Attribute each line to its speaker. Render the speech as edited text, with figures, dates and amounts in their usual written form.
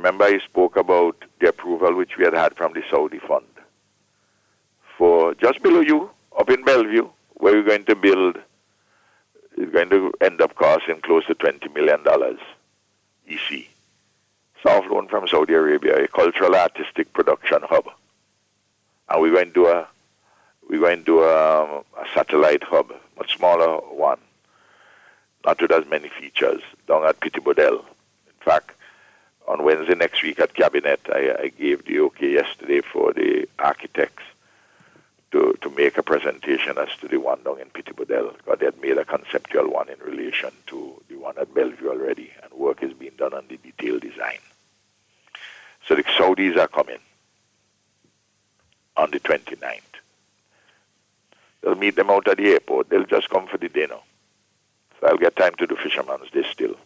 Speaker 1: remember I spoke about the approval which we had from the Saudi fund for just below you, up in Bellevue, where we're going to build, is going to end up costing close to $20 million EC. Soft loan from Saudi Arabia, a cultural artistic production hub. And we're going to do a satellite hub, much smaller one, not with as many features, down at Petit Bodel. In fact, on Wednesday next week at Cabinet, I gave the okay yesterday for the architects to make a presentation as to the one down in Petit Bodel, because they had made a conceptual one in relation to the one at Bellevue already, and work is being done on the detailed design. So the Saudis are coming on the 29th. They'll meet them out at the airport. They'll just come for the dinner. So I'll get time to do Fisherman's Day still.